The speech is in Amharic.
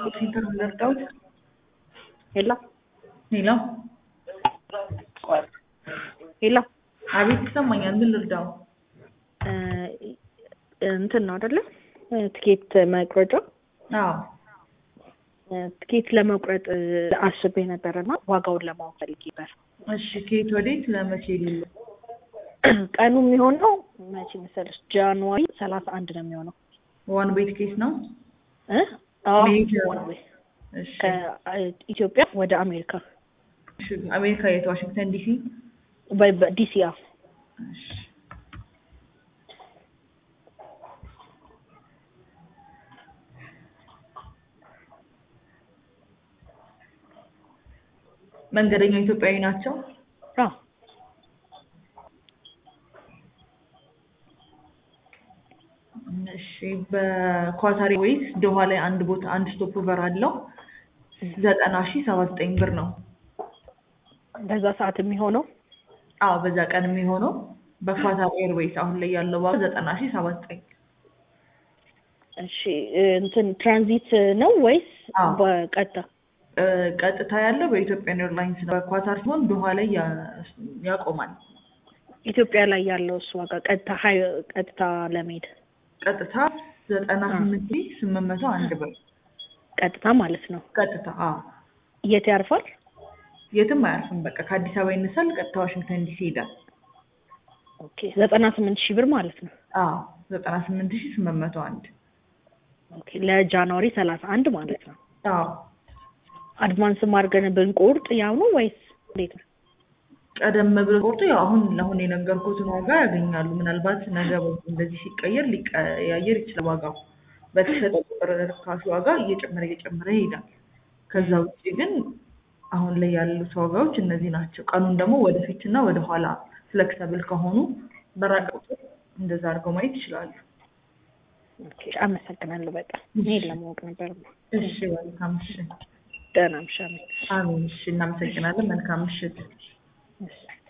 ስፖርት ሴንተር መርዳውት ሄሎ ሄሎ ሄሎ አቤት ይሰማኛል። ምን ልርዳው? እንትን ነው አይደለ? ትኬት መቁረጫ። አዎ ትኬት ለመቁረጥ አስቤ ነበርና ዋጋውን ለማወቅ ፈልጌ ነበር። እሺ ከየት ወዴት ለመቼ ሊሉ? ቀኑ የሚሆነው መቼ መሰለሽ? ጃንዋሪ 31 ነው የሚሆነው። ዋን ቤት ኬስ ነው? አዎ ሜጀር። ዋን ዌይ እሺ ከኢትዮጵያ ወደ አሜሪካ። እሺ አሜሪካ የት? ዋሽንግተን ዲሲ? ዲሲ። አዎ እሺ መንገደኛው ኢትዮጵያዊ ናቸው? አዎ እሺ በኳታሪ ወይስ ዶሃ ላይ አንድ ቦታ አንድ ስቶፕ ኦቨር አለው 90,079 ብር ነው። በዛ ሰዓት የሚሆነው? አዎ በዛ ቀን የሚሆነው በኳታር ኤርዌይስ አሁን ላይ ያለው ዋጋ 90,079። እሺ እንትን ትራንዚት ነው ወይስ አዎ በቀጥታ? ቀጥታ ያለው በኢትዮጵያን ኤርላይንስ ነው። በኳታር ሲሆን ዶሃ ላይ ያቆማል። ኢትዮጵያ ላይ ያለው እሱ ዋጋ ቀጥታ ለመሄድ ቀጥታ 98,801 ብር። ቀጥታ ማለት ነው? ቀጥታ አዎ። የት ያርፋል? የትም አያርፍም። በቃ ከአዲስ አበባ ይነሳል፣ ቀጥታ ዋሽንግተን ዲሲ ይሄዳል። ኦኬ 98,000 ብር ማለት ነው? አዎ 98,801። ኦኬ ለጃንዋሪ 31 ማለት ነው? አዎ አድቫንስ ማርገን ብንቆርጥ ያው ነው ወይስ እንዴት ነው? ቀደም ብሎ ቆርጦ ያው አሁን የነገርኩትን ዋጋ ያገኛሉ። ምናልባት ነገ እንደዚህ ሲቀየር ሊቀያየር ይችላል ዋጋው። በተሸጠ ቁጥር ርካሽ ዋጋ እየጨመረ ይሄዳል። ከዛ ውጪ ግን አሁን ላይ ያሉት ዋጋዎች እነዚህ ናቸው። ቀኑን ደግሞ ወደፊትና ወደኋላ ፍሌክሲብል ከሆኑ በራቀ ቁጥር እንደዛ አድርገው ማየት ይችላሉ። ኦኬ አመሰግናለሁ በጣም። ይሄን ለማወቅ ነበር። እሺ መልካም ምሽት። ደህና ምሽት። አሜን። እሺ እናመሰግናለን። መልካም ምሽት። እሺ